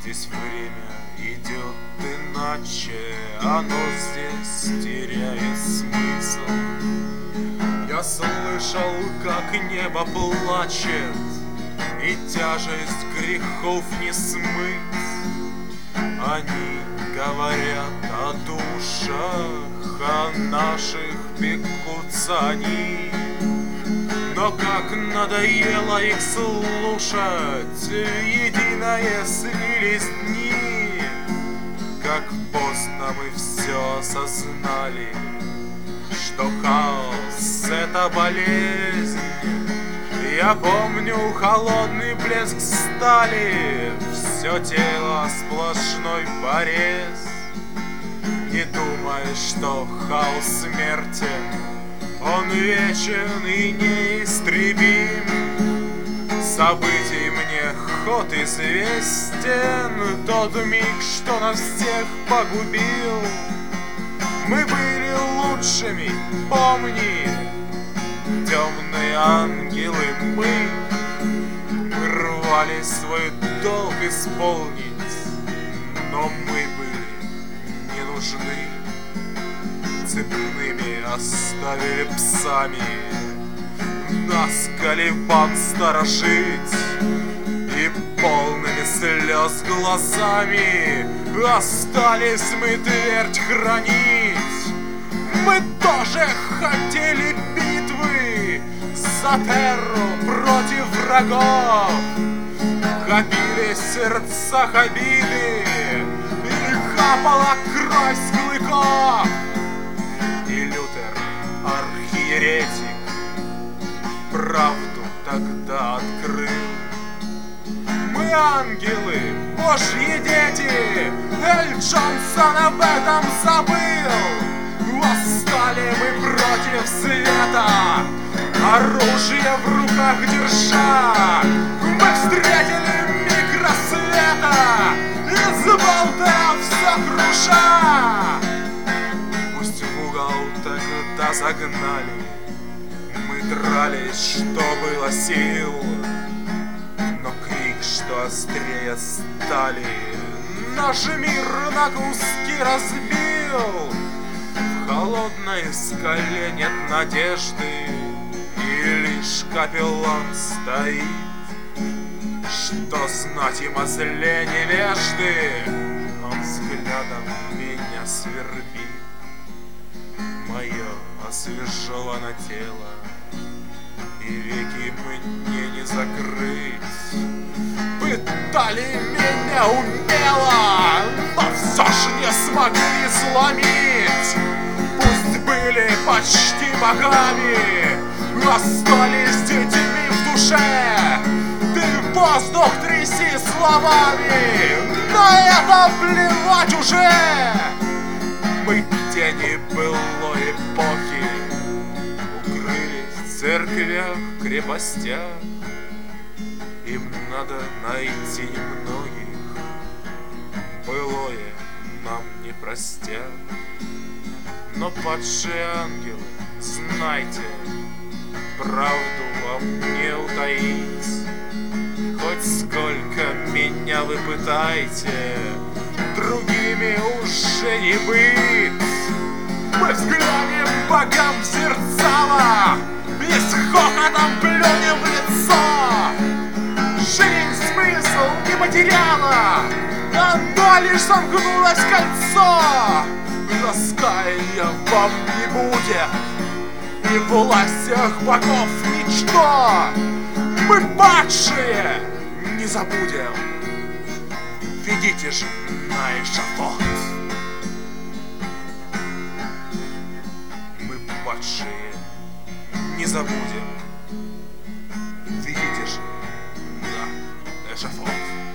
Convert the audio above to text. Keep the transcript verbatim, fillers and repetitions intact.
Здесь время идет иначе, оно здесь теряет смысл. Я слышал, как небо плачет, и тяжесть грехов не смыть. Они говорят о душах, о наших пекутся они. Но как надоело их слушать, единое слились дни. Как поздно мы все осознали, что хаос — это болезнь. Я помню холодный блеск стали, все тело сплошной порез. Не думай, что хаос смертен, он вечен и неистребим. Событий мне ход известен, тот миг, что нас всех погубил. Мы были лучшими, помни, темные ангелы мы. Мы рвались свой долг исполнить, но мы были не нужны. Цепными оставили псами, нас Калибан сторожить, и полными слез глазами остались мы твердь хранить. Мы тоже хотели битвы за терру против врагов, копили в сердцах обиды, и капала кровь с клыков. И Лютер, архиеретик, правду тогда открыл. Мы ангелы, Божьи дети, Эль Джонсон об этом забыл. Восстали мы против света, оружие в руках держа. Мы встретили миг рассвета, из болта все круша. Пусть в угол тогда загнали, мы дрались, что было сил. Но крик, что острее стали, наш мир на куски разбил. В холодной скале нет надежды, и лишь капеллан стоит. Что знать им о зле невежды, он взглядом меня свербит. Мое освежевано тело, и веки мне не закрыть. Пытали меня умело, но все ж не смогли сломить. Пусть были почти богами, остались детьми в душе. Ты воздух тряси словами, на это плевать уже. Мы тени былой эпохи, укрылись в церквях, крепостях. Им надо найти немногих, былое нам не простят. Но падшие ангелы, знайте, правду вам не утаить. Хоть сколько меня вы пытаете, другими уже не быть. Мы взглянем богам в зерцало и с хохотом плюнем в лицо. Жизнь смысл не потеряла, оно лишь сомкнулось в кольцо. Раскаяния вам не будет, и власть всех богов ничто. Мы падшие не забудем, ведите же на эшафот. Мы падшие не забудем, ведите же на эшафот.